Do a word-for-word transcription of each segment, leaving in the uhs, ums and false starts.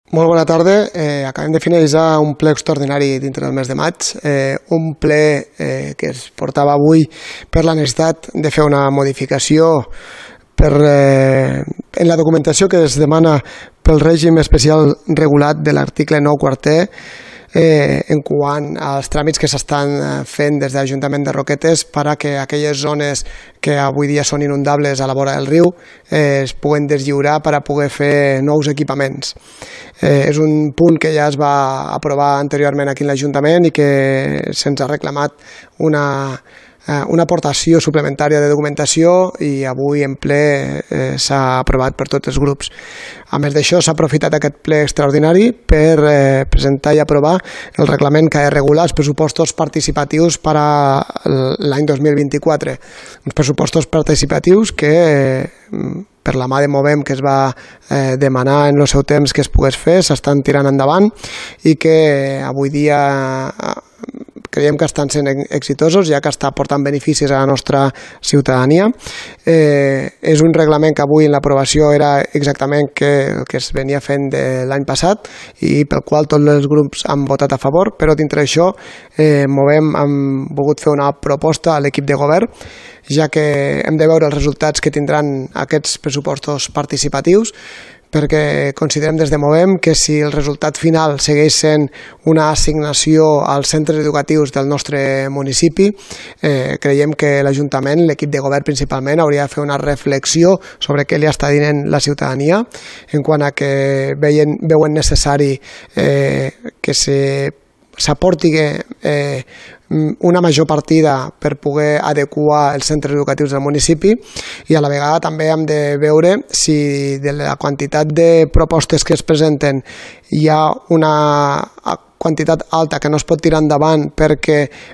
Molt bona tarda. Eh, acabem de finalitzar un ple extraordinari dintre del mes de maig, eh, un ple eh, que es portava avui per la necessitat de fer una modificació per, eh, en la documentació que es demana pel règim especial regulat de l'article nou quarter, Eh, en quant als tràmits que s'estan fent des de l'Ajuntament de Roquetes per a que aquelles zones que avui dia són inundables a la vora del riu eh, es puguen deslliurar per a poder fer nous equipaments. Eh, és un punt que ja es va aprovar anteriorment aquí en l'Ajuntament i que se'ns ha reclamat una, eh, una aportació suplementària de documentació i avui en ple eh, s'ha aprovat per tots els grups. A més d'això, s'ha aprofitat aquest ple extraordinari per eh, presentar i aprovar el reglament que ha de regular els pressupostos participatius per a l'any dos mil vint-i-quatre. Uns pressupostos participatius que, eh, per la mà de Movem, que es va eh, demanar en el seu temps que es pogués fer, s'estan tirant endavant i que avui dia creiem que estan sent exitosos, ja que està aportant beneficis a la nostra ciutadania. Eh, és un reglament que avui en l'aprovació era exactament que, el que es venia fent de l'any passat i pel qual tots els grups han votat a favor, però dintre d'això eh, Movem hem volgut fer una proposta a l'equip de govern, ja que hem de veure els resultats que tindran aquests pressupostos participatius, perquè considerem des de Movem que si el resultat final segueix sent una assignació als centres educatius del nostre municipi, eh, creiem que l'Ajuntament, l'equip de govern principalment, hauria de fer una reflexió sobre què li està dient la ciutadania en quant a que veien, veuen necessari eh, que s'aporti eh, una major partida per poder adequar els centres educatius del municipi i a la vegada també hem de veure si de la quantitat de propostes que es presenten hi ha una quantitat alta que no es pot tirar endavant perquè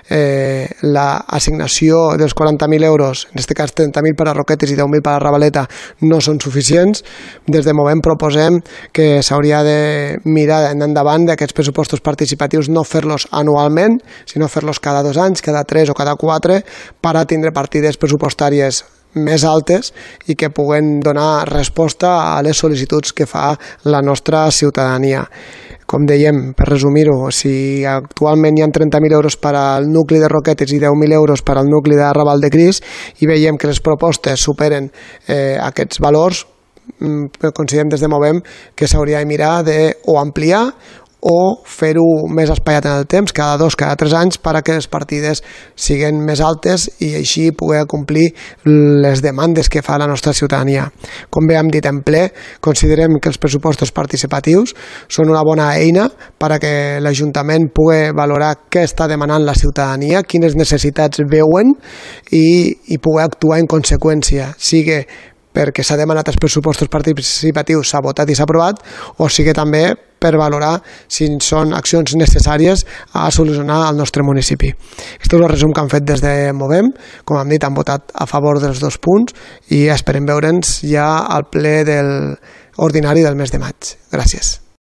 eh, l'assignació dels quaranta mil euros, en aquest cas trenta mil per a Roquetes i deu mil per a Ravaleta, no són suficients. Des de Movem proposem que s'hauria de mirar endavant d'aquests pressupostos participatius, no fer-los anualment, sinó fer-los cada dos anys, cada tres o cada quatre, per a tindre partides pressupostàries més altes i que puguen donar resposta a les sol·licituds que fa la nostra ciutadania. Com dèiem, per resumir-ho, si actualment hi ha trenta mil euros per al nucli de Roquetes i deu mil euros per al nucli de Raval de Cris i veiem que les propostes superen eh, aquests valors, considerem des de Movem que s'hauria de mirar de o ampliar o fer-ho més espaiat en el temps, cada dos, cada tres anys, per a que les partides siguin més altes i així poder complir les demandes que fa la nostra ciutadania. Com bé hem dit en ple, considerem que els pressupostos participatius són una bona eina per a que l'Ajuntament pugui valorar què està demanant la ciutadania, quines necessitats veuen i, i poder actuar en conseqüència, sigui perquè s'ha demanat els pressupostos participatius, s'ha votat i s'ha aprovat, o sigui també per valorar si són accions necessàries a solucionar al nostre municipi. Aquest és el resum que han fet des de Movem. Com hem dit, han votat a favor dels dos punts i esperem veure'ns ja al ple del ordinari del mes de maig. Gràcies.